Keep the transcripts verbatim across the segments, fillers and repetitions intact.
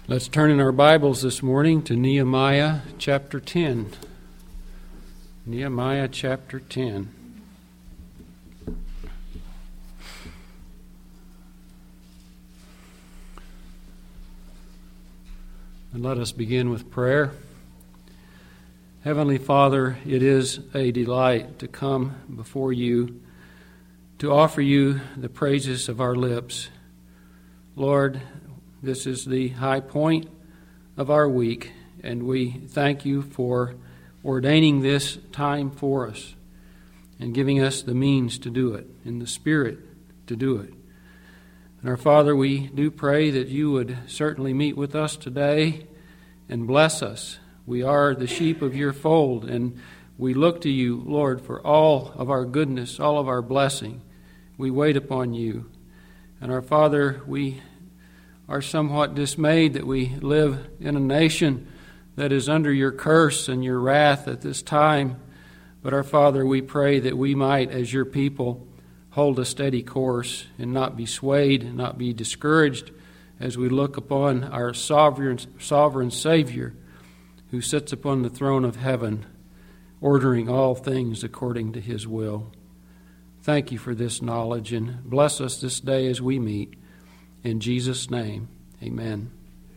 Let's turn in our Bibles this morning to Nehemiah chapter ten. Nehemiah chapter ten. And let us begin with prayer. Heavenly Father, it is a delight to come before you, to offer you the praises of our lips. Lord, this is the high point of our week, and we thank you for ordaining this time for us and giving us the means to do it, in the Spirit to do it. And our Father, we do pray that you would certainly meet with us today and bless us. We are the sheep of your fold, and we look to you, Lord, for all of our goodness, all of our blessing. We wait upon you. And our Father, we are somewhat dismayed that we live in a nation that is under your curse and your wrath at this time. But our Father, we pray that we might, as your people, hold a steady course and not be swayed and not be discouraged as we look upon our sovereign, sovereign Savior who sits upon the throne of heaven, ordering all things according to his will. Thank you for this knowledge, and bless us this day as we meet. In Jesus' name, amen.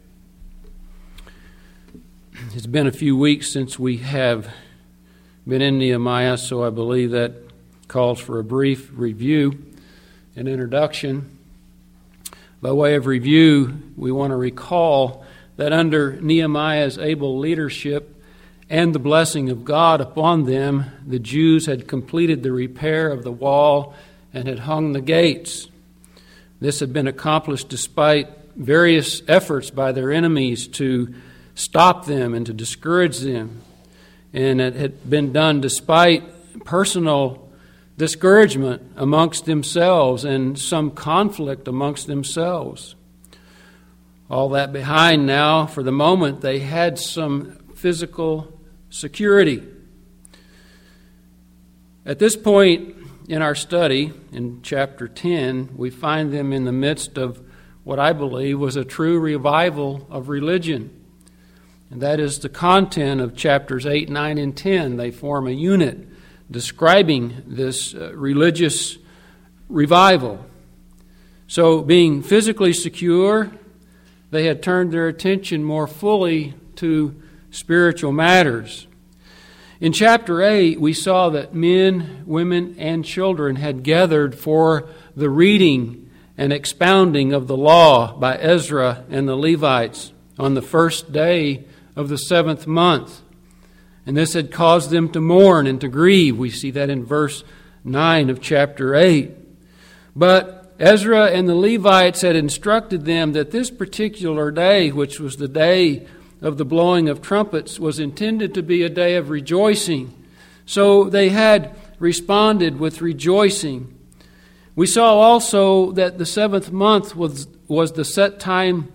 It's been a few weeks since we have been in Nehemiah, so I believe that calls for a brief review and introduction. By way of review, we want to recall that under Nehemiah's able leadership and the blessing of God upon them, the Jews had completed the repair of the wall and had hung the gates. This had been accomplished despite various efforts by their enemies to stop them and to discourage them. And it had been done despite personal discouragement amongst themselves and some conflict amongst themselves. All that behind now, for the moment, they had some physical security. At this point in our study, in chapter ten, we find them in the midst of what I believe was a true revival of religion. And that is the content of chapters eight, nine, and ten. They form a unit describing this uh, religious revival. So, being physically secure, they had turned their attention more fully to spiritual matters. In chapter eight, we saw that men, women, and children had gathered for the reading and expounding of the law by Ezra and the Levites on the first day of the seventh month. And this had caused them to mourn and to grieve. We see that in verse nine of chapter eight. But Ezra and the Levites had instructed them that this particular day, which was the day of the blowing of trumpets, was intended to be a day of rejoicing. So they had responded with rejoicing. We saw also that the seventh month was, was the set time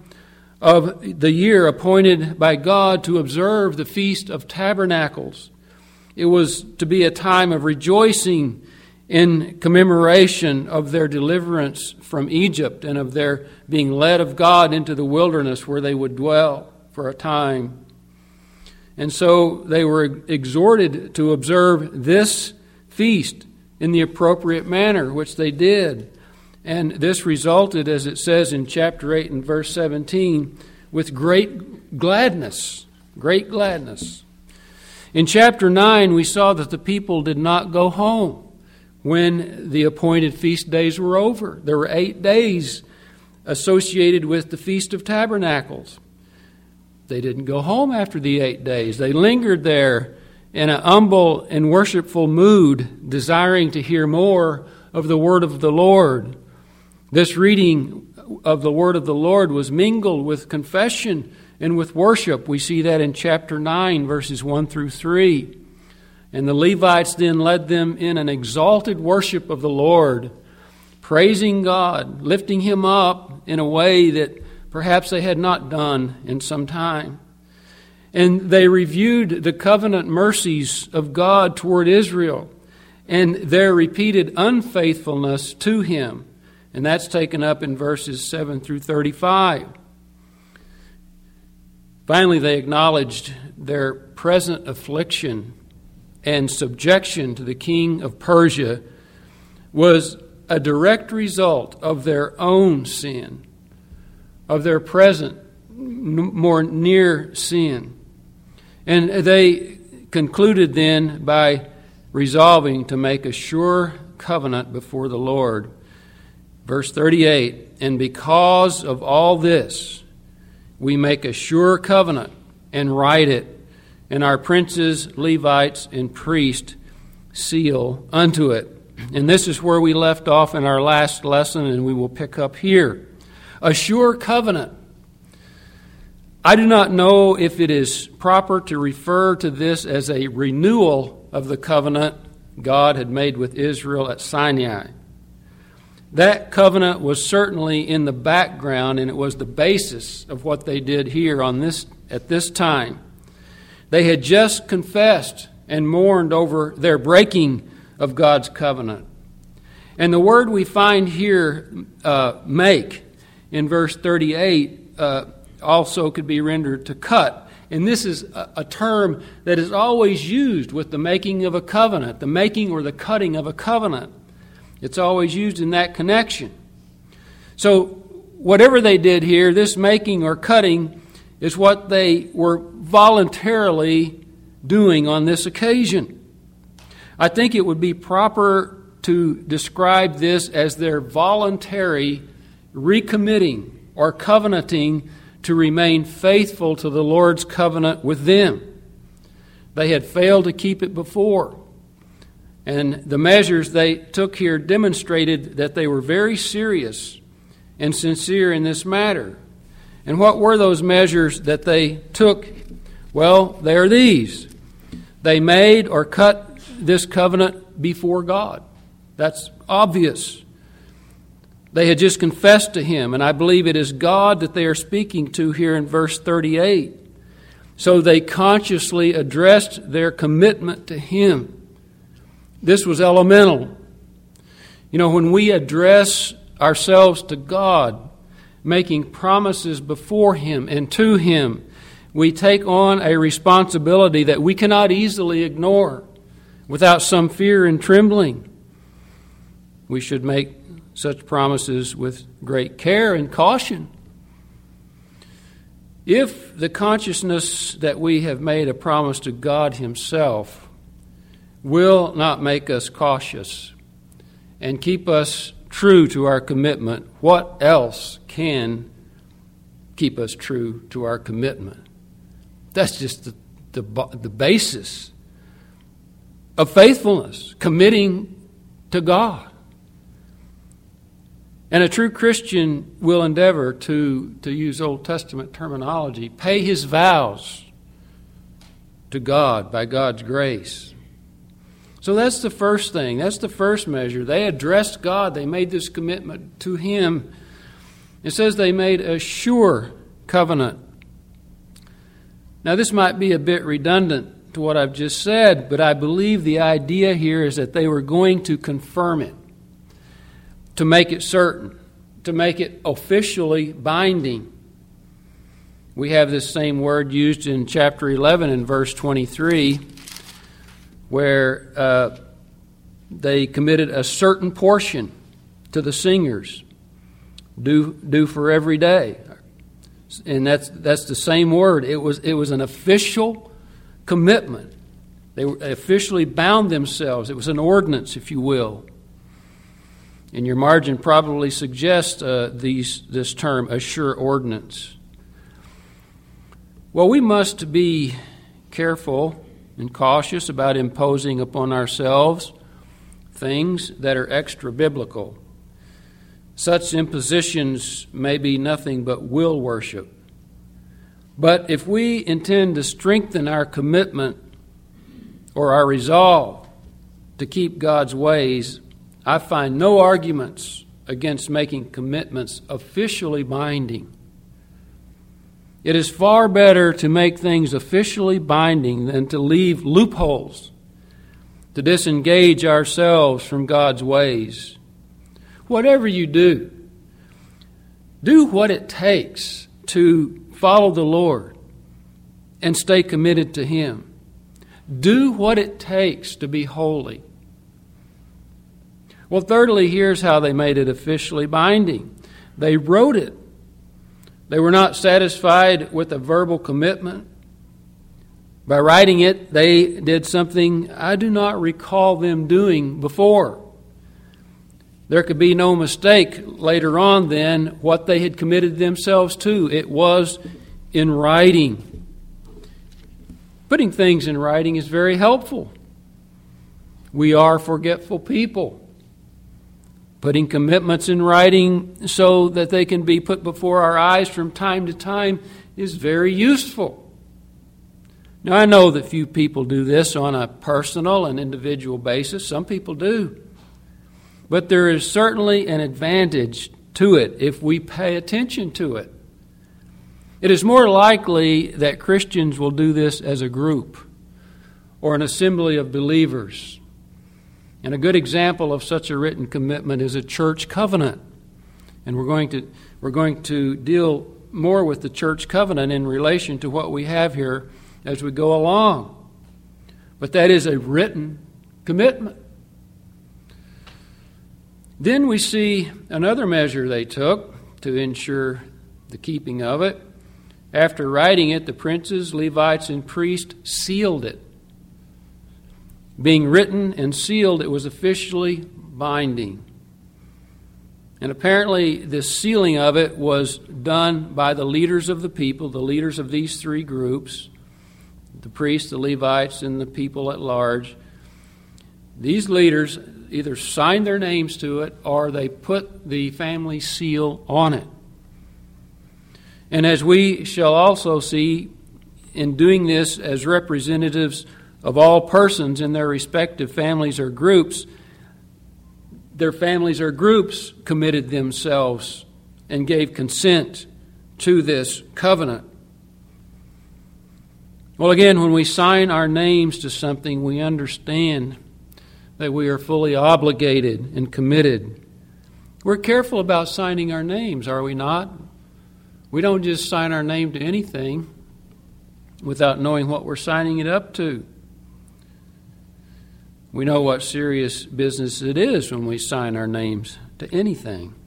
of the year appointed by God to observe the Feast of Tabernacles. It was to be a time of rejoicing in commemoration of their deliverance from Egypt and of their being led of God into the wilderness where they would dwell for a time. And so they were exhorted to observe this feast in the appropriate manner, which they did. And this resulted, as it says in chapter eight and verse seventeen, with great gladness. Great gladness. In chapter nine, we saw that the people did not go home when the appointed feast days were over. There were eight days associated with the Feast of Tabernacles. They didn't go home after the eight days. They lingered there in an humble and worshipful mood, desiring to hear more of the word of the Lord. This reading of the word of the Lord was mingled with confession and with worship. We see that in chapter nine, verses one through three. And the Levites then led them in an exalted worship of the Lord, praising God, lifting him up in a way that perhaps they had not done in some time. And they reviewed the covenant mercies of God toward Israel and their repeated unfaithfulness to him. And that's taken up in verses seven through thirty-five. Finally, they acknowledged their present affliction and subjection to the king of Persia was a direct result of their own sin, of their present, more near sin. And they concluded then by resolving to make a sure covenant before the Lord. Verse thirty-eight, and because of all this, we make a sure covenant and write it, and our princes, Levites, and priests seal unto it. And this is where we left off in our last lesson, and we will pick up here. A sure covenant. I do not know if it is proper to refer to this as a renewal of the covenant God had made with Israel at Sinai. That covenant was certainly in the background, and it was the basis of what they did here on this at this time. They had just confessed and mourned over their breaking of God's covenant. And the word we find here, uh, make, in verse thirty-eight, uh, also could be rendered to cut. And this is a, a term that is always used with the making of a covenant, the making or the cutting of a covenant. It's always used in that connection. So whatever they did here, this making or cutting is what they were voluntarily doing on this occasion. I think it would be proper to describe this as their voluntary recommitting or covenanting to remain faithful to the Lord's covenant with them. They had failed to keep it before. And the measures they took here demonstrated that they were very serious and sincere in this matter. And what were those measures that they took? Well, they are these. They made or cut this covenant before God. That's obvious. They had just confessed to Him, and I believe it is God that they are speaking to here in verse thirty-eight. So they consciously addressed their commitment to Him. This was elemental. You know, when we address ourselves to God, making promises before Him and to Him, we take on a responsibility that we cannot easily ignore without some fear and trembling. We should make such promises with great care and caution. If the consciousness that we have made a promise to God Himself will not make us cautious and keep us true to our commitment, what else can keep us true to our commitment? That's just the, the, the basis of faithfulness, committing to God. And a true Christian will endeavor to, to use Old Testament terminology, pay his vows to God by God's grace. So that's the first thing. That's the first measure. They addressed God. They made this commitment to Him. It says they made a sure covenant. Now, this might be a bit redundant to what I've just said, but I believe the idea here is that they were going to confirm it, to make it certain, to make it officially binding. We have this same word used in chapter eleven and verse twenty-three, where uh, they committed a certain portion to the singers, due, due for every day. And that's that's the same word. It was it was an official commitment. They officially bound themselves. It was an ordinance, if you will. And your margin probably suggests uh, these this term, a sure ordinance. Well, we must be careful and cautious about imposing upon ourselves things that are extra-biblical. Such impositions may be nothing but will worship. But if we intend to strengthen our commitment or our resolve to keep God's ways, I find no arguments against making commitments officially binding. It is far better to make things officially binding than to leave loopholes, to disengage ourselves from God's ways. Whatever you do, do what it takes to follow the Lord and stay committed to Him. Do what it takes to be holy. Well, thirdly, here's how they made it officially binding. They wrote it. They were not satisfied with a verbal commitment. By writing it, they did something I do not recall them doing before. There could be no mistake later on then what they had committed themselves to. It was in writing. Putting things in writing is very helpful. We are forgetful people. Putting commitments in writing so that they can be put before our eyes from time to time is very useful. Now, I know that few people do this on a personal and individual basis. Some people do. But there is certainly an advantage to it if we pay attention to it. It is more likely that Christians will do this as a group or an assembly of believers. And a good example of such a written commitment is a church covenant. And we're going to we're going to deal more with the church covenant in relation to what we have here as we go along. But that is a written commitment. Then we see another measure they took to ensure the keeping of it. After writing it, the princes, Levites, and priests sealed it. Being written and sealed, it was officially binding. And apparently this sealing of it was done by the leaders of the people, the leaders of these three groups, the priests, the Levites, and the people at large. These leaders either signed their names to it or they put the family seal on it. And as we shall also see, in doing this as representatives of all persons in their respective families or groups, their families or groups committed themselves and gave consent to this covenant. Well, again, when we sign our names to something, we understand that we are fully obligated and committed. We're careful about signing our names, are we not? We don't just sign our name to anything without knowing what we're signing it up to. We know what serious business it is when we sign our names to anything.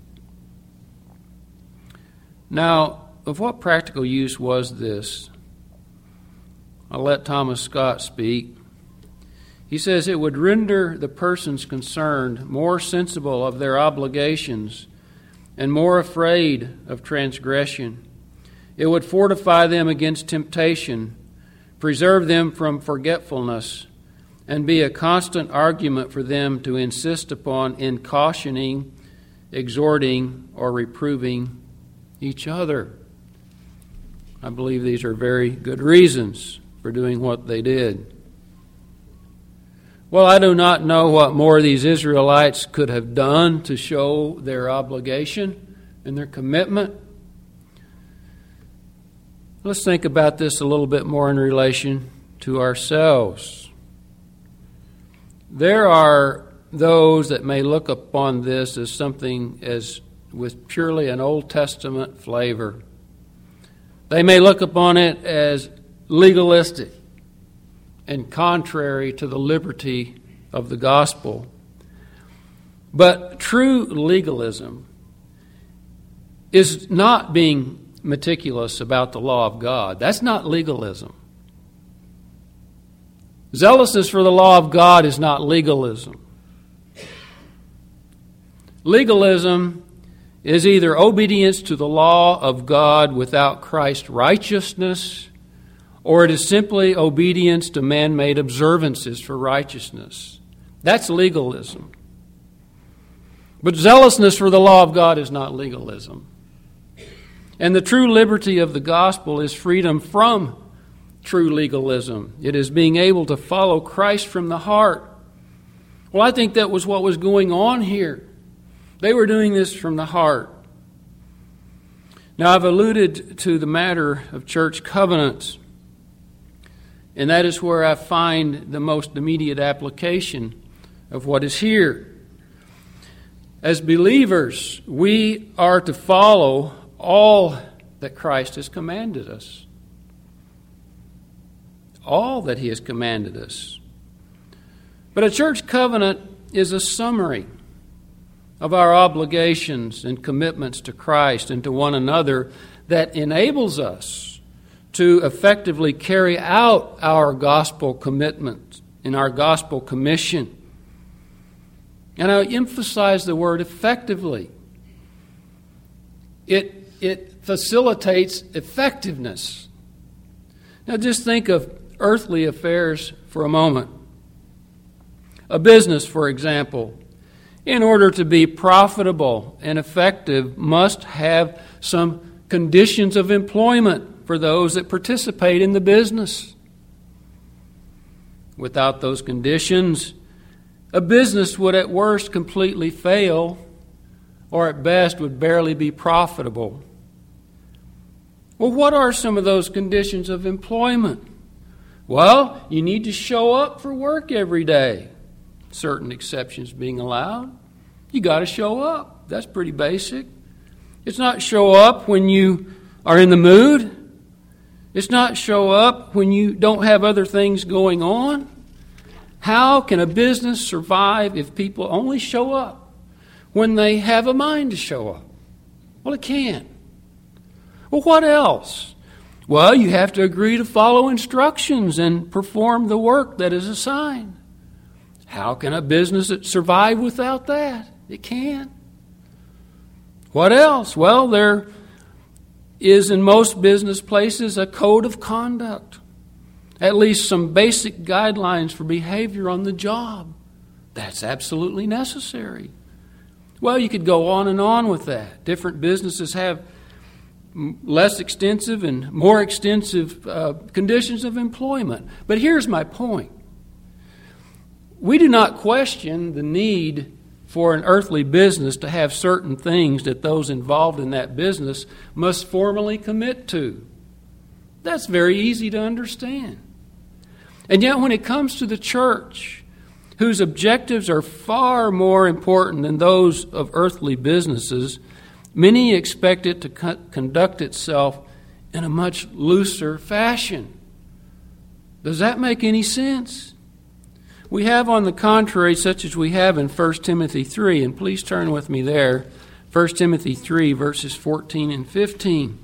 Now, of what practical use was this? I'll let Thomas Scott speak. He says it would render the persons concerned more sensible of their obligations and more afraid of transgression. It would fortify them against temptation, preserve them from forgetfulness, and be a constant argument for them to insist upon in cautioning, exhorting, or reproving each other. I believe these are very good reasons for doing what they did. Well, I do not know what more these Israelites could have done to show their obligation and their commitment. Let's think about this a little bit more in relation to ourselves. There are those that may look upon this as something as with purely an Old Testament flavor. They may look upon it as legalistic and contrary to the liberty of the gospel. But true legalism is not being meticulous about the law of God. That's not legalism. Zealousness for the law of God is not legalism. Legalism is either obedience to the law of God without Christ's righteousness, or it is simply obedience to man-made observances for righteousness. That's legalism. But zealousness for the law of God is not legalism. And the true liberty of the gospel is freedom from true legalism. It is being able to follow Christ from the heart. Well, I think that was what was going on here. They were doing this from the heart. Now, I've alluded to the matter of church covenants, and that is where I find the most immediate application of what is here. As believers, we are to follow all that Christ has commanded us. all that He has commanded us. But a church covenant is a summary of our obligations and commitments to Christ and to one another that enables us to effectively carry out our gospel commitment and our gospel commission. And I emphasize the word effectively. It, it facilitates effectiveness. Now just think of earthly affairs for a moment. A business, for example, in order to be profitable and effective, must have some conditions of employment for those that participate in the business. Without those conditions, a business would at worst completely fail, or at best would barely be profitable. Well, what are some of those conditions of employment? Well, you need to show up for work every day. Certain exceptions being allowed. You got to show up. That's pretty basic. It's not show up when you are in the mood. It's not show up when you don't have other things going on. How can a business survive if people only show up when they have a mind to show up? Well, it can't. Well, what else? Well, you have to agree to follow instructions and perform the work that is assigned. How can a business survive without that? It can't. What else? Well, there is in most business places a code of conduct. At least some basic guidelines for behavior on the job. That's absolutely necessary. Well, you could go on and on with that. Different businesses have less extensive and more extensive uh, conditions of employment. But here's my point. We do not question the need for an earthly business to have certain things that those involved in that business must formally commit to. That's very easy to understand. And yet when it comes to the church, whose objectives are far more important than those of earthly businesses, many expect it to co- conduct itself in a much looser fashion. Does that make any sense? We have, on the contrary, such as we have in First Timothy three, and please turn with me there, First Timothy three, verses fourteen and fifteen.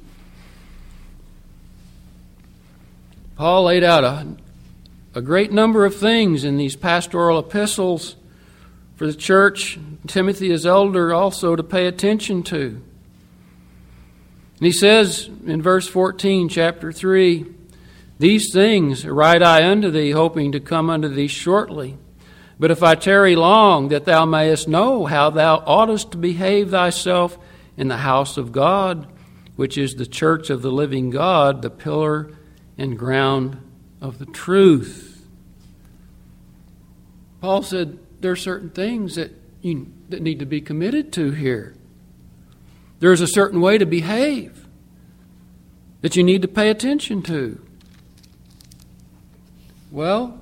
Paul laid out a, a great number of things in these pastoral epistles for the church, Timothy as elder, also to pay attention to. And he says in verse fourteen, chapter three, "These things write I unto thee, hoping to come unto thee shortly. But if I tarry long, that thou mayest know how thou oughtest to behave thyself in the house of God, which is the church of the living God, the pillar and ground of the truth." Paul said there are certain things that you that need to be committed to here. There's a certain way to behave that you need to pay attention to. Well,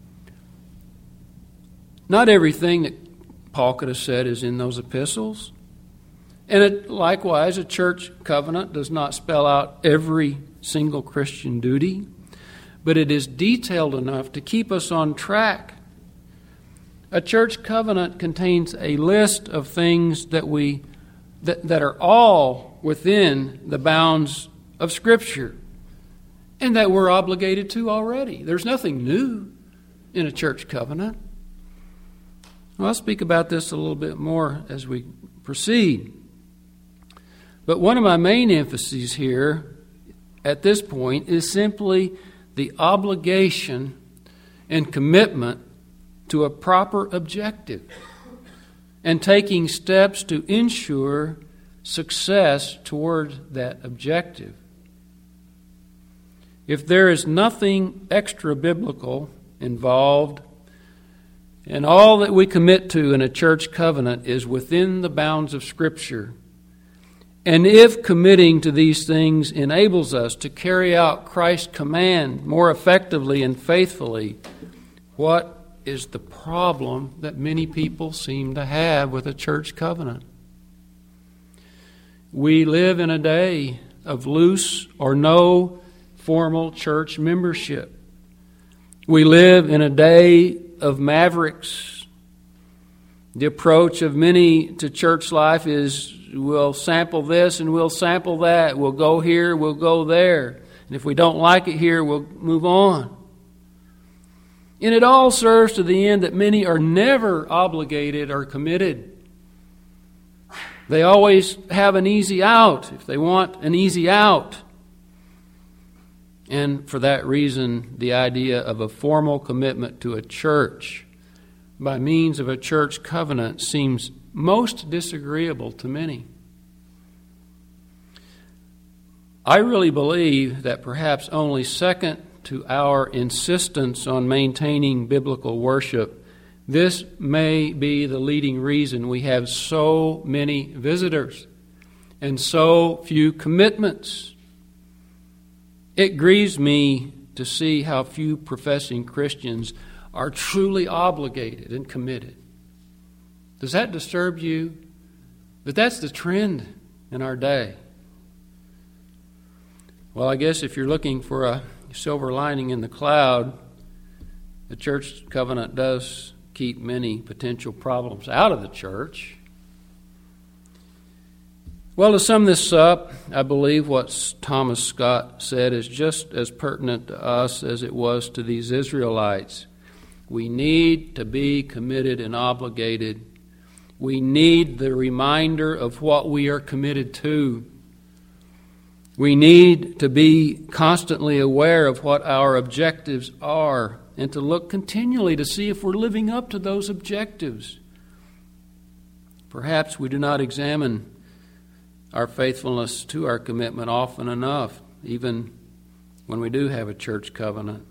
not everything that Paul could have said is in those epistles. And it, likewise, a church covenant does not spell out every single Christian duty, but it is detailed enough to keep us on track. A church covenant contains a list of things that we that, that are all within the bounds of Scripture, and that we're obligated to already. There's nothing new in a church covenant. Well, I'll speak about this a little bit more as we proceed. But one of my main emphases here at this point is simply the obligation and commitment to a proper objective and taking steps to ensure success toward that objective. If there is nothing extra biblical involved, and all that we commit to in a church covenant is within the bounds of Scripture, and if committing to these things enables us to carry out Christ's command more effectively and faithfully, what is the problem that many people seem to have with a church covenant? We live in a day of loose or no formal church membership. We live in a day of mavericks. The approach of many to church life is, we'll sample this and we'll sample that. We'll go here, we'll go there. And if we don't like it here, we'll move on. And it all serves to the end that many are never obligated or committed. They always have an easy out if they want an easy out. And for that reason, the idea of a formal commitment to a church by means of a church covenant seems most disagreeable to many. I really believe that perhaps only second to our insistence on maintaining biblical worship, this may be the leading reason we have so many visitors and so few commitments. It grieves me to see how few professing Christians are truly obligated and committed. Does that disturb you? But that's the trend in our day. Well, I guess if you're looking for a silver lining in the cloud, the church covenant does keep many potential problems out of the church. Well, to sum this up, I believe what Thomas Scott said is just as pertinent to us as it was to these Israelites. We need to be committed and obligated. We need the reminder of what we are committed to. We need to be constantly aware of what our objectives are and to look continually to see if we're living up to those objectives. Perhaps we do not examine our faithfulness to our commitment often enough, even when we do have a church covenant.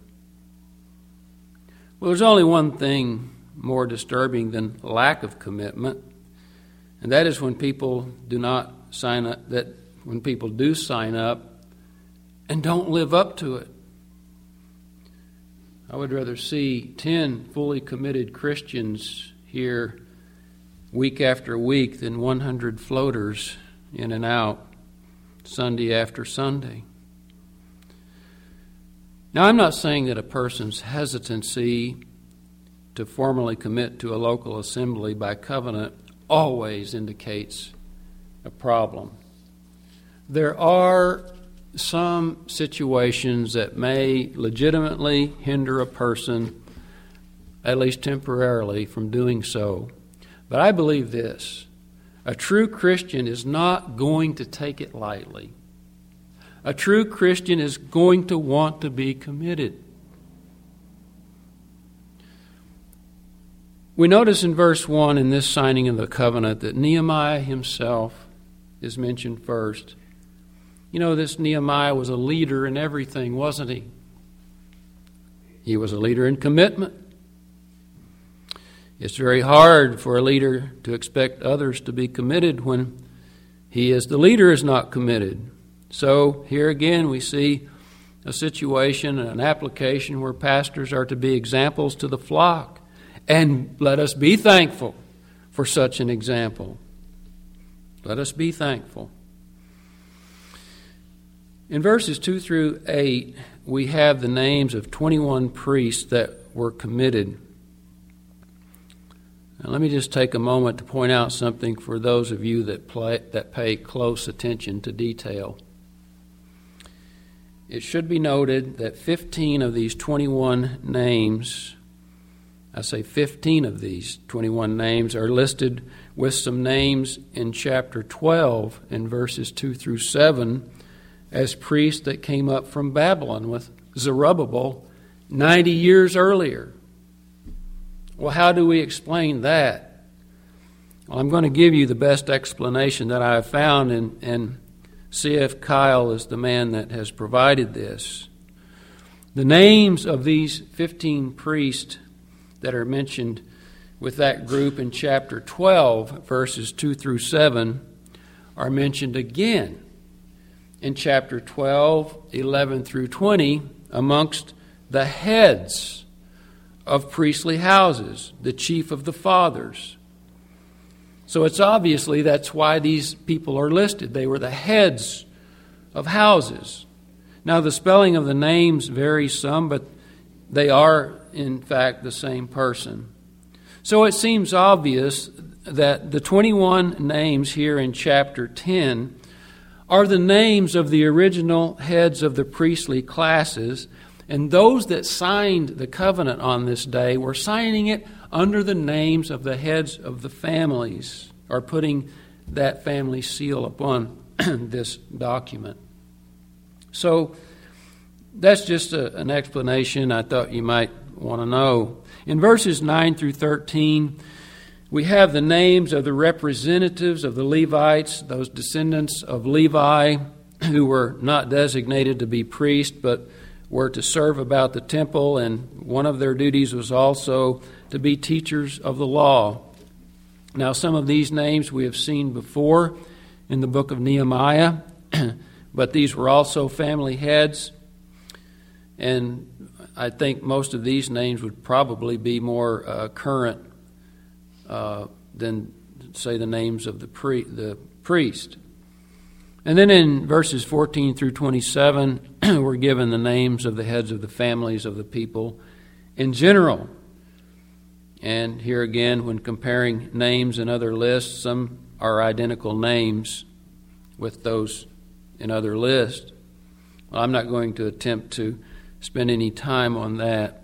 Well, there's only one thing more disturbing than lack of commitment, and that is when people do not sign up, that when people do sign up and don't live up to it. I would rather see ten fully committed Christians here week after week than one hundred floaters in and out Sunday after Sunday. Now, I'm not saying that a person's hesitancy to formally commit to a local assembly by covenant always indicates a problem. There are some situations that may legitimately hinder a person, at least temporarily, from doing so. But I believe this: a true Christian is not going to take it lightly. A true Christian is going to want to be committed. We notice in verse one in this signing of the covenant that Nehemiah himself is mentioned first. You know, this Nehemiah was a leader in everything, wasn't he? He was a leader in commitment. It's very hard for a leader to expect others to be committed when he as the leader is not committed. So here again we see a situation, an application where pastors are to be examples to the flock. And let us be thankful for such an example. Let us be thankful. In verses two through eight, we have the names of twenty-one priests that were committed. Now, let me just take a moment to point out something for those of you that play, that pay close attention to detail. It should be noted that fifteen of these twenty-one names, I say fifteen of these twenty-one names, are listed with some names in chapter twelve in verses two through seven as priests that came up from Babylon with Zerubbabel ninety years earlier. Well, how do we explain that? Well, I'm going to give you the best explanation that I have found, and, and C F Kyle is the man that has provided this. The names of these fifteen priests that are mentioned with that group in chapter twelve, verses two through seven, are mentioned again in chapter twelve, eleven through twenty, amongst the heads of priestly houses, the chief of the fathers. So it's obviously that's why these people are listed. They were the heads of houses. Now the spelling of the names varies some, but they are, in fact, the same person. So it seems obvious that the twenty-one names here in chapter ten are the names of the original heads of the priestly classes, and those that signed the covenant on this day were signing it under the names of the heads of the families, or putting that family seal upon this document. So that's just a, an explanation I thought you might want to know. In verses nine through thirteen, we have the names of the representatives of the Levites, those descendants of Levi who were not designated to be priests, but were to serve about the temple, and one of their duties was also to be teachers of the law. Now, some of these names we have seen before in the book of Nehemiah, but these were also family heads, and I think most of these names would probably be more uh, current uh, than, say, the names of the, pri- the priest. And then in verses fourteen through twenty-seven, we're given the names of the heads of the families of the people in general. And here again, when comparing names in other lists, some are identical names with those in other lists. Well, I'm not going to attempt to spend any time on that.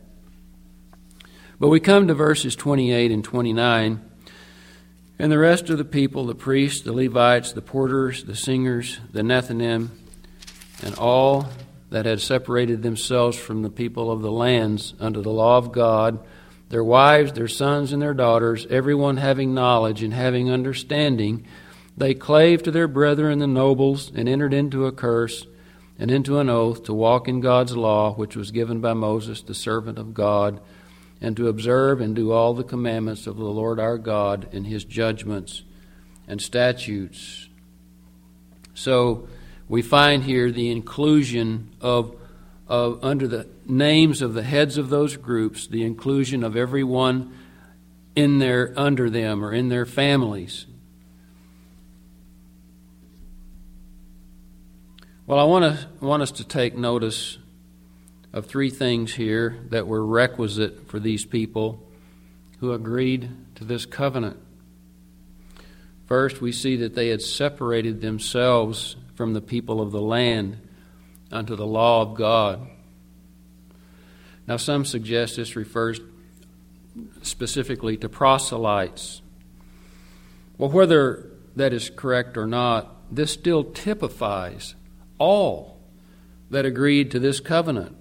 But we come to verses twenty-eight and twenty-nine. And the rest of the people, the priests, the Levites, the porters, the singers, the Nethinim, and all that had separated themselves from the people of the lands under the law of God, their wives, their sons, and their daughters, everyone having knowledge and having understanding, they clave to their brethren the nobles, and entered into a curse and into an oath to walk in God's law, which was given by Moses, the servant of God, and to observe and do all the commandments of the Lord our God and his judgments and statutes. So we find here the inclusion of, of under the names of the heads of those groups, the inclusion of everyone in their under them or in their families. Well, I want to want us to take notice of three things here that were requisite for these people who agreed to this covenant. First, we see that they had separated themselves from the people of the land unto the law of God. Now, some suggest this refers specifically to proselytes. Well, whether that is correct or not, this still typifies all that agreed to this covenant.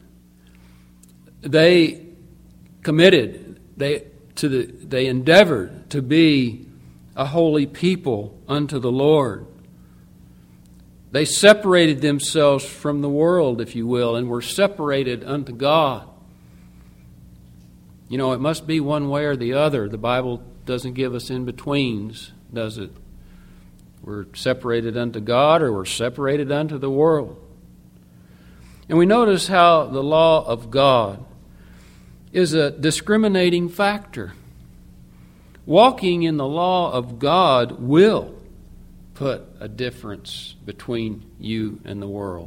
They committed, they to the they endeavored to be a holy people unto the Lord. They separated themselves from the world, if you will, and were separated unto God. You know, it must be one way or the other. The Bible doesn't give us in-betweens, does it? We're separated unto God or we're separated unto the world. And we notice how the law of God is a discriminating factor. Walking in the law of God will put a difference between you and the world.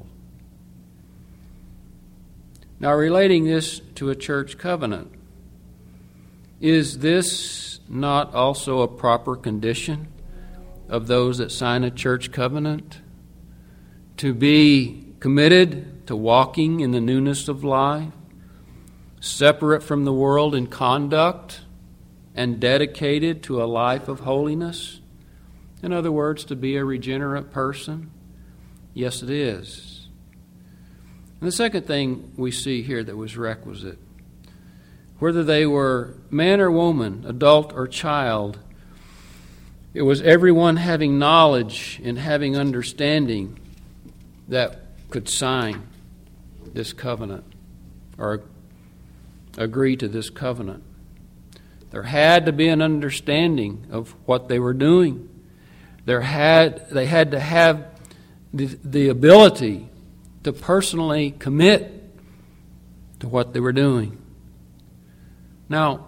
Now, relating this to a church covenant, is this not also a proper condition of those that sign a church covenant? To be committed to walking in the newness of life, separate from the world in conduct, and dedicated to a life of holiness? In other words, to be a regenerate person? Yes, it is. And the second thing we see here that was requisite, whether they were man or woman, adult or child, it was everyone having knowledge and having understanding that could sign this covenant or agree to this covenant. There had to be an understanding of what they were doing. There had they had to have the, the ability to personally commit to what they were doing. Now,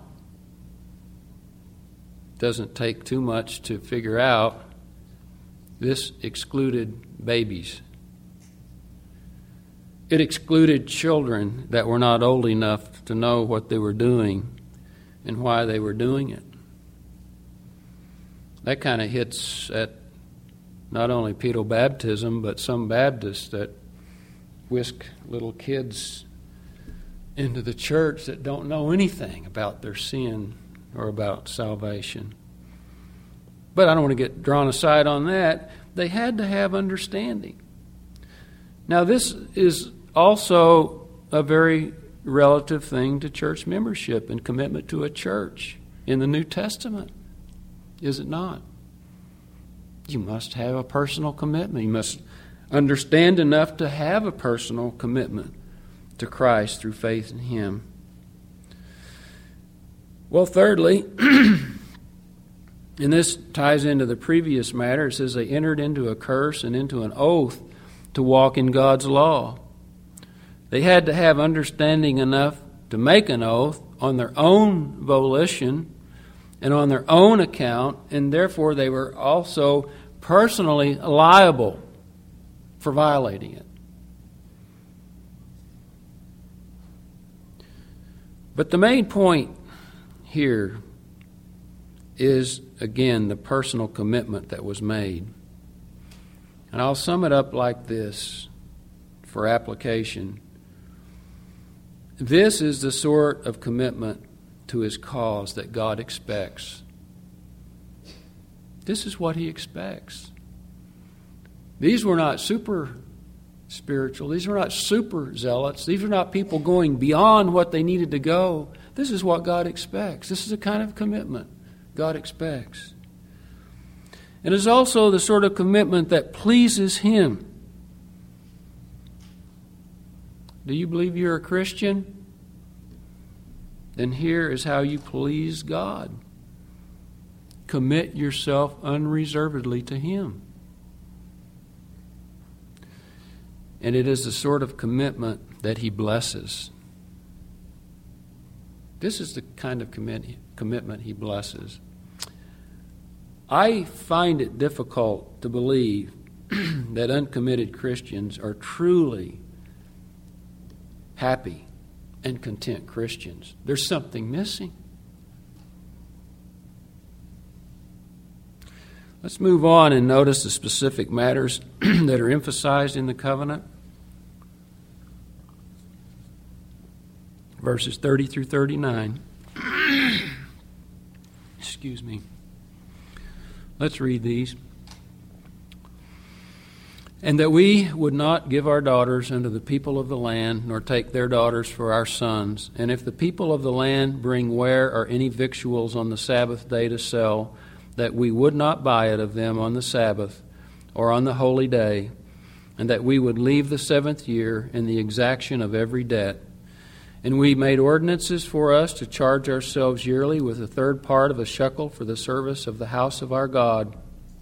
it doesn't take too much to figure out this excluded babies. It excluded children that were not old enough to know what they were doing and why they were doing it. That kind of hits at not only pedal baptism, but some Baptists that whisk little kids into the church that don't know anything about their sin or about salvation. But I don't want to get drawn aside on that. They had to have understanding. Now, this is also a very relative thing to church membership and commitment to a church in the New Testament, is it not? You must have a personal commitment. You must understand enough to have a personal commitment to Christ through faith in Him. Well, thirdly, and this ties into the previous matter, it says they entered into a curse and into an oath to walk in God's law. They had to have understanding enough to make an oath on their own volition and on their own account, and therefore they were also personally liable for violating it. But the main point here is, again, the personal commitment that was made. And I'll sum it up like this for application. This is the sort of commitment to His cause that God expects. This is what He expects. These were not super spiritual. These were not super zealots. These were not people going beyond what they needed to go. This is what God expects. This is the kind of commitment God expects. It is also the sort of commitment that pleases Him. Do you believe you're a Christian? Then here is how you please God. Commit yourself unreservedly to Him. And it is the sort of commitment that He blesses. This is the kind of commit, commitment He blesses. I find it difficult to believe that uncommitted Christians are truly happy and content Christians. There's something missing. Let's move on and notice the specific matters that are emphasized in the covenant. Verses thirty through thirty-nine. Excuse me. Let's read these. And that we would not give our daughters unto the people of the land, nor take their daughters for our sons. And if the people of the land bring ware or any victuals on the Sabbath day to sell, that we would not buy it of them on the Sabbath or on the holy day, and that we would leave the seventh year in the exaction of every debt. And we made ordinances for us to charge ourselves yearly with a third part of a shekel for the service of the house of our God,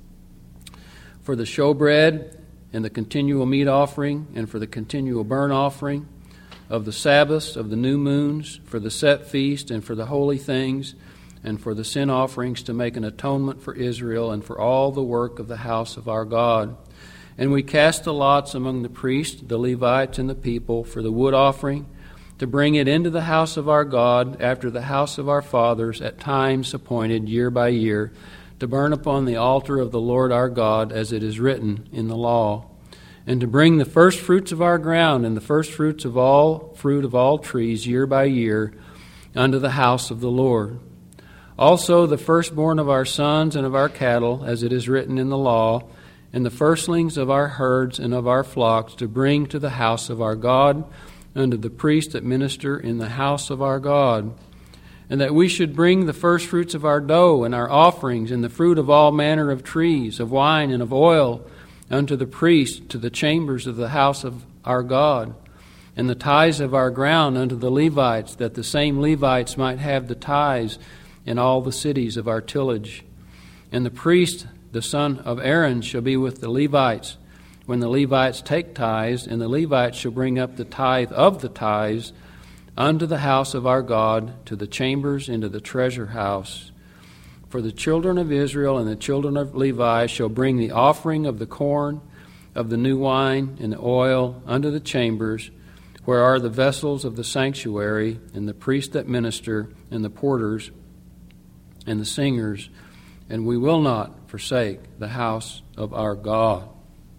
for the showbread and the continual meat offering, and for the continual burnt offering, of the Sabbaths, of the new moons, for the set feast, and for the holy things, and for the sin offerings, to make an atonement for Israel, and for all the work of the house of our God. And we cast the lots among the priests, the Levites, and the people for the wood offering, to bring it into the house of our God after the house of our fathers at times appointed year by year, to burn upon the altar of the Lord our God, as it is written in the law, and to bring the first fruits of our ground and the first fruits of all fruit of all trees year by year unto the house of the Lord. Also the firstborn of our sons and of our cattle, as it is written in the law, and the firstlings of our herds and of our flocks, to bring to the house of our God, unto the priests that minister in the house of our God. And that we should bring the first fruits of our dough and our offerings, and the fruit of all manner of trees, of wine and of oil, unto the priests, to the chambers of the house of our God. And the tithes of our ground unto the Levites, that the same Levites might have the tithes in all the cities of our tillage. And the priest, the son of Aaron, shall be with the Levites, when the Levites take tithes, and the Levites shall bring up the tithe of the tithes unto the house of our God, to the chambers, into the treasure house. For the children of Israel and the children of Levi shall bring the offering of the corn of the new wine and the oil unto the chambers, where are the vessels of the sanctuary, and the priests that minister, and the porters, and the singers, and we will not forsake the house of our God.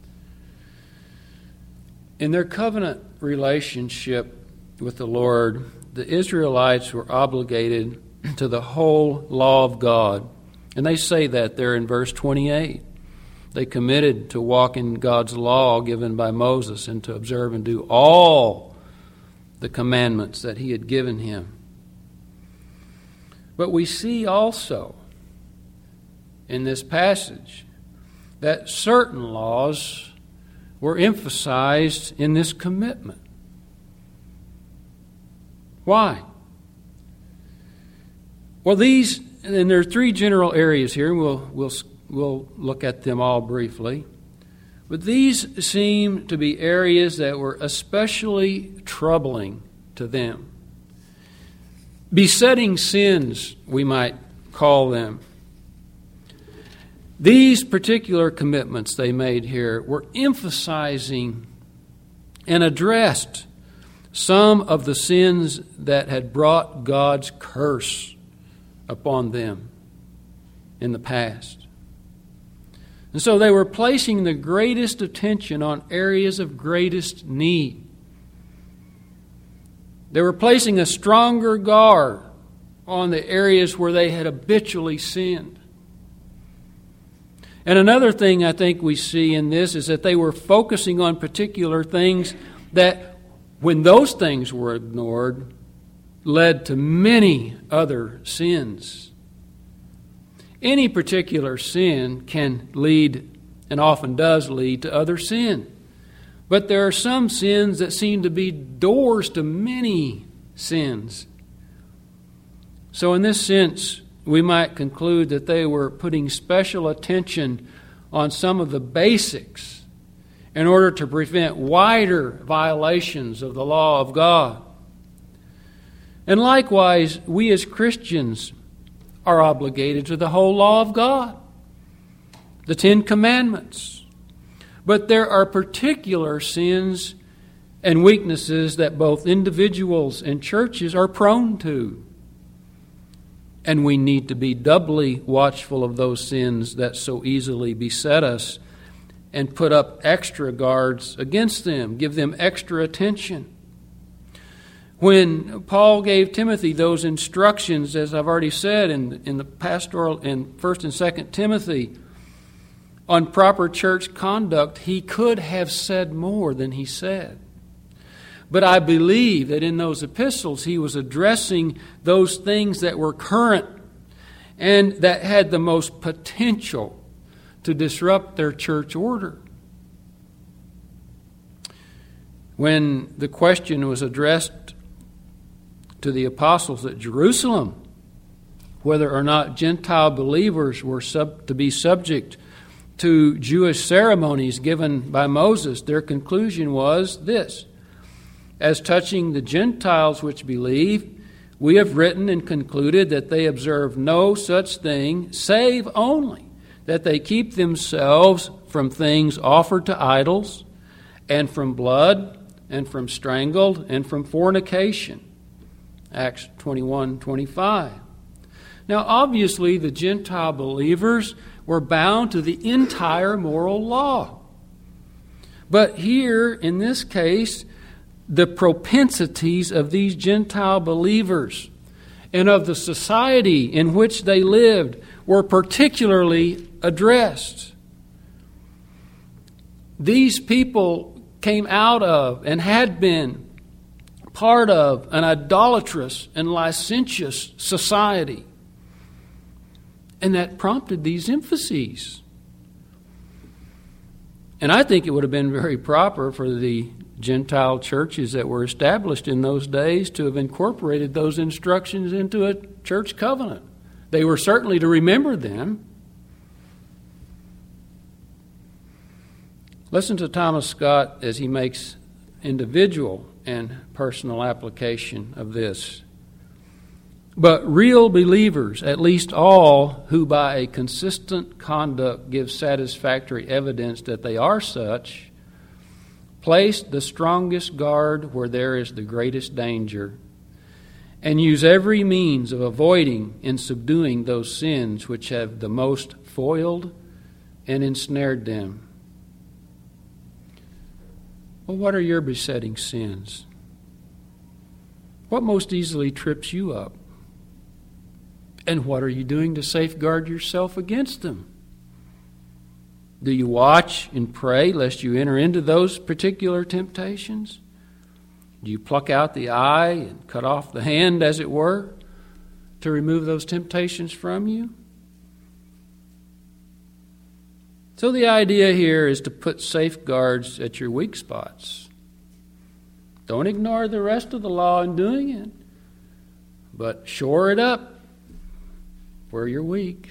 In their covenant relationship with the Lord, the Israelites were obligated to the whole law of God. And they say that there in verse twenty-eight. They committed to walk in God's law given by Moses and to observe and do all the commandments that he had given him. But we see also in this passage that certain laws were emphasized in this commitment. Why? Well, these, and there are three general areas here, and we'll, we'll, we'll look at them all briefly. But these seem to be areas that were especially troubling to them. Besetting sins, we might call them. These particular commitments they made here were emphasizing and addressed some of the sins that had brought God's curse upon them in the past. And so they were placing the greatest attention on areas of greatest need. They were placing a stronger guard on the areas where they had habitually sinned. And another thing I think we see in this is that they were focusing on particular things that, when those things were ignored, led to many other sins. Any particular sin can lead, and often does lead, to other sin. But there are some sins that seem to be doors to many sins. So in this sense, we might conclude that they were putting special attention on some of the basics in order to prevent wider violations of the law of God. And likewise, we as Christians are obligated to the whole law of God, the Ten Commandments. But there are particular sins and weaknesses that both individuals and churches are prone to. And we need to be doubly watchful of those sins that so easily beset us and put up extra guards against them, give them extra attention. When Paul gave Timothy those instructions, as I've already said in, in the pastoral in First and Second Timothy, on proper church conduct, he could have said more than he said. But I believe that in those epistles he was addressing those things that were current and that had the most potential to disrupt their church order. When the question was addressed to the apostles at Jerusalem, whether or not Gentile believers were sub- to be subject to Jewish ceremonies given by Moses, their conclusion was this: as touching the Gentiles which believe, we have written and concluded that they observe no such thing, save only that they keep themselves from things offered to idols, and from blood, and from strangled, and from fornication. Acts twenty-one twenty-five. Now, obviously, the Gentile believers were bound to the entire moral law. But here, in this case, the propensities of these Gentile believers and of the society in which they lived were particularly addressed. These people came out of and had been part of an idolatrous and licentious society. And that prompted these emphases. And I think it would have been very proper for the Gentile churches that were established in those days to have incorporated those instructions into a church covenant. They were certainly to remember them. Listen to Thomas Scott as he makes individual and personal application of this. But real believers, at least all who by a consistent conduct give satisfactory evidence that they are such, Place the strongest guard where there is the greatest danger, and use every means of avoiding and subduing those sins which have the most foiled and ensnared them. Well, what are your besetting sins? What most easily trips you up? And what are you doing to safeguard yourself against them? Do you watch and pray lest you enter into those particular temptations? Do you pluck out the eye and cut off the hand, as it were, to remove those temptations from you? So the idea here is to put safeguards at your weak spots. Don't ignore the rest of the law in doing it, but shore it up where you're weak.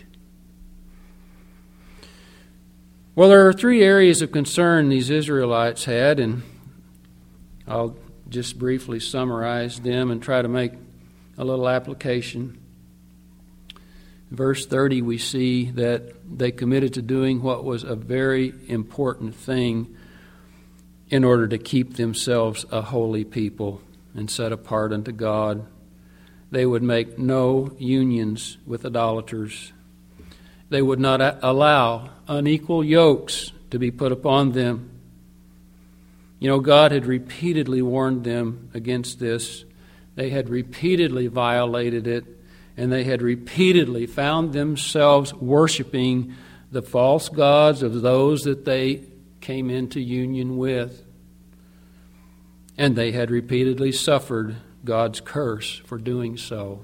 Well, there are three areas of concern these Israelites had, and I'll just briefly summarize them and try to make a little application. In verse thirty, we see that they committed to doing what was a very important thing in order to keep themselves a holy people and set apart unto God. They would make no unions with idolaters. They would not allow unequal yokes to be put upon them. You know, God had repeatedly warned them against this. They had repeatedly violated it, and they had repeatedly found themselves worshiping the false gods of those that they came into union with. And they had repeatedly suffered God's curse for doing so.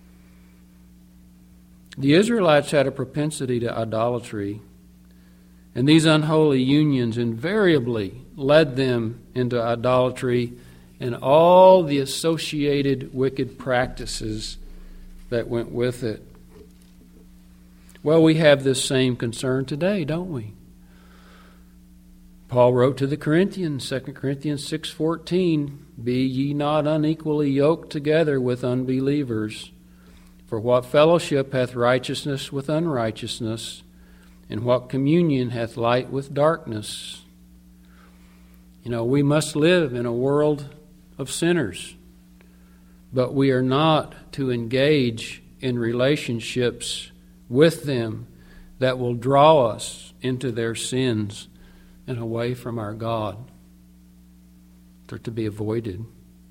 The Israelites had a propensity to idolatry, and these unholy unions invariably led them into idolatry and all the associated wicked practices that went with it. Well, we have this same concern today, don't we? Paul wrote to the Corinthians, Second Corinthians six fourteen, "Be ye not unequally yoked together with unbelievers. For what fellowship hath righteousness with unrighteousness? And what communion hath light with darkness?" You know, we must live in a world of sinners, but we are not to engage in relationships with them that will draw us into their sins and away from our God. They're to be avoided.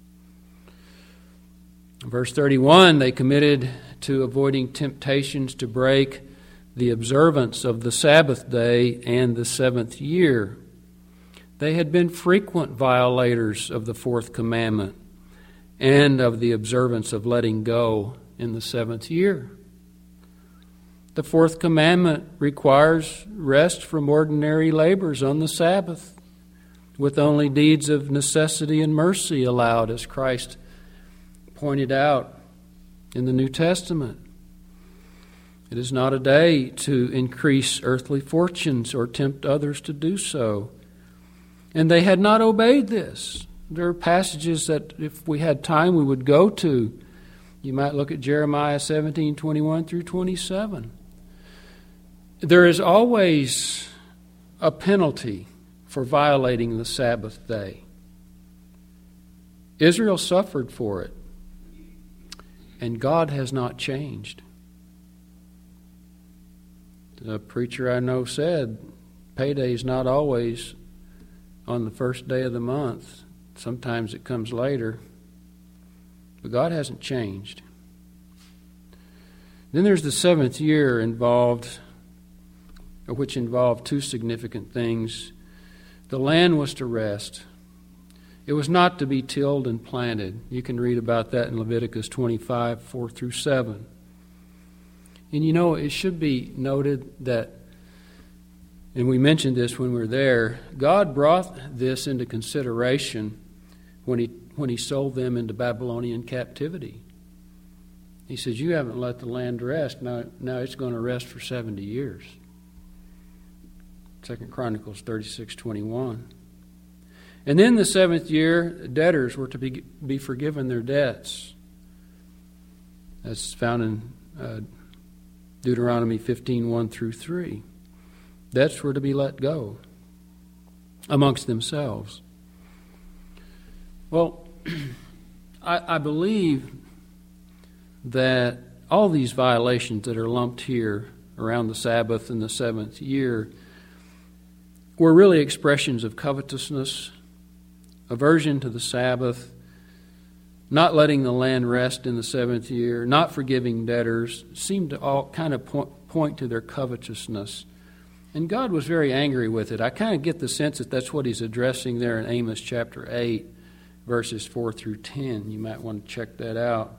Verse thirty-one, they committed to avoiding temptations to break the observance of the Sabbath day and the seventh year. They had been frequent violators of the fourth commandment and of the observance of letting go in the seventh year. The fourth commandment requires rest from ordinary labors on the Sabbath, with only deeds of necessity and mercy allowed, as Christ pointed out in the New Testament. It is not a day to increase earthly fortunes or tempt others to do so. And they had not obeyed this. There are passages that if we had time we would go to. You might look at Jeremiah seventeen, twenty-one through twenty-seven. There is always a penalty for violating the Sabbath day. Israel suffered for it. And God has not changed. The preacher I know said, payday is not always on the first day of the month. Sometimes it comes later. But God hasn't changed. Then there's the seventh year involved, which involved two significant things. The land was to rest. It was not to be tilled and planted. You can read about that in Leviticus twenty-five, four through seven. And you know, it should be noted that, and we mentioned this when we were there, God brought this into consideration when he when he sold them into Babylonian captivity. He says, you haven't let the land rest. Now, now it's going to rest for seventy years. Second Chronicles thirty-six, twenty-one. And then the seventh year, debtors were to be, be forgiven their debts. That's found in uh, Deuteronomy fifteen, one through three. Debts were to be let go amongst themselves. Well, I, I believe that all these violations that are lumped here around the Sabbath and the seventh year were really expressions of covetousness, aversion to the Sabbath, not letting the land rest in the seventh year, not forgiving debtors, seemed to all kind of point, point to their covetousness. And God was very angry with it. I kind of get the sense that that's what he's addressing there in Amos chapter eight, verses four through ten. You might want to check that out.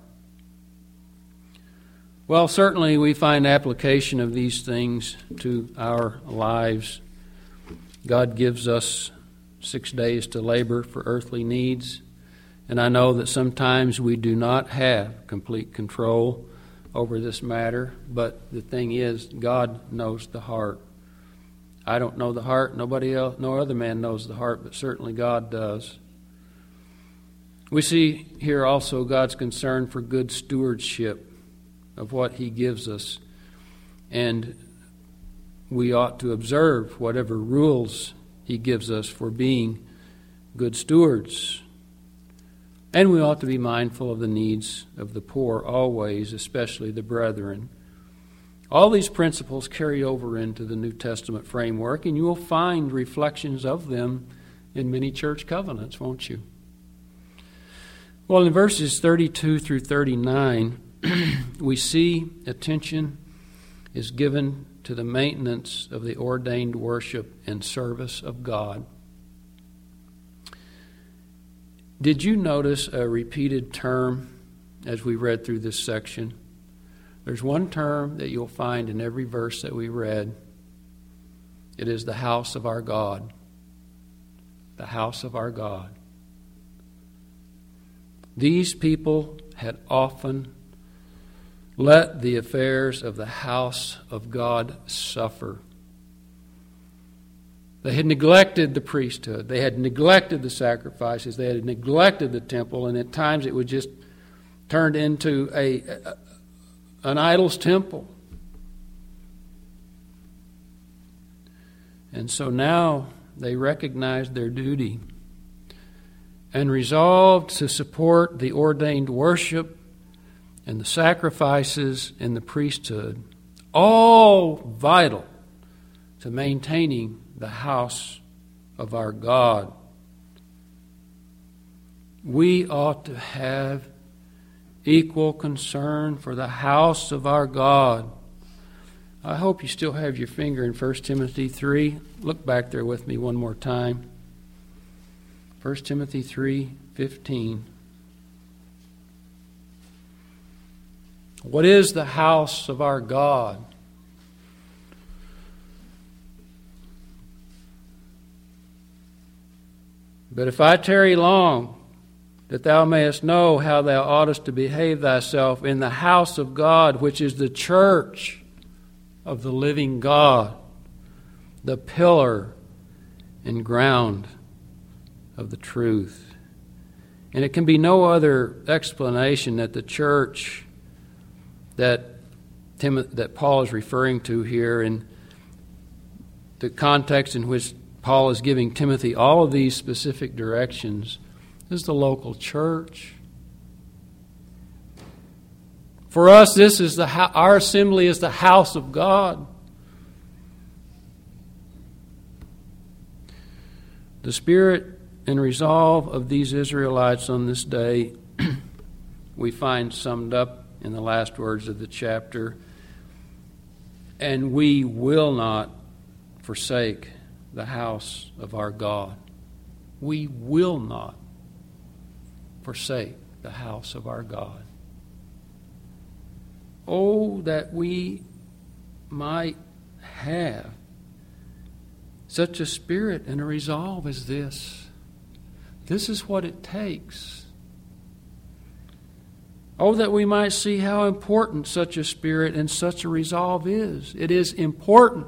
Well, certainly we find application of these things to our lives. God gives us six days to labor for earthly needs. And I know that sometimes we do not have complete control over this matter. But the thing is, God knows the heart. I don't know the heart. Nobody else, no other man knows the heart, but certainly God does. We see here also God's concern for good stewardship of what he gives us. And we ought to observe whatever rules he gives us for being good stewards. And we ought to be mindful of the needs of the poor always, especially the brethren. All these principles carry over into the New Testament framework, and you will find reflections of them in many church covenants, won't you? Well, in verses thirty-two through thirty-nine, we see attention is given to the maintenance of the ordained worship and service of God. Did you notice a repeated term as we read through this section? There's one term that you'll find in every verse that we read. It is the house of our God. The house of our God. These people had often let the affairs of the house of God suffer. They had neglected the priesthood. They had neglected the sacrifices. They had neglected the temple. And at times it would just turn into a, a an idol's temple. And so now they recognized their duty and resolved to support the ordained worship and the sacrifices in the priesthood, all vital to maintaining the house of our God. We ought to have equal concern for the house of our God. I hope you still have your finger in First Timothy three. Look back there with me one more time. First Timothy three fifteen. What is the house of our God? But if I tarry long, that thou mayest know how thou oughtest to behave thyself in the house of God, which is the church of the living God, the pillar and ground of the truth. And it can be no other explanation that the church that Tim, that Paul is referring to here, in the context in which Paul is giving Timothy all of these specific directions, is the local church. For us, this is the our assembly is the house of God. The spirit and resolve of these Israelites on this day we find summed up in the last words of the chapter. And we will not forsake the house of our God. We will not forsake the house of our God. Oh, that we might have such a spirit and a resolve as this. This is what it takes. Oh, that we might see how important such a spirit and such a resolve is. It is important.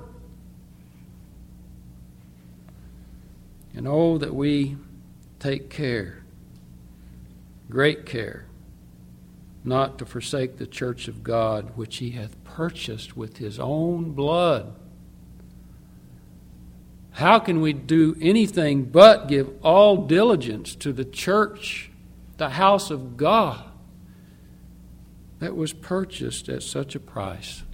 And oh, that we take care, great care, not to forsake the church of God, which he hath purchased with his own blood. How can we do anything but give all diligence to the church, the house of God, that was purchased at such a price?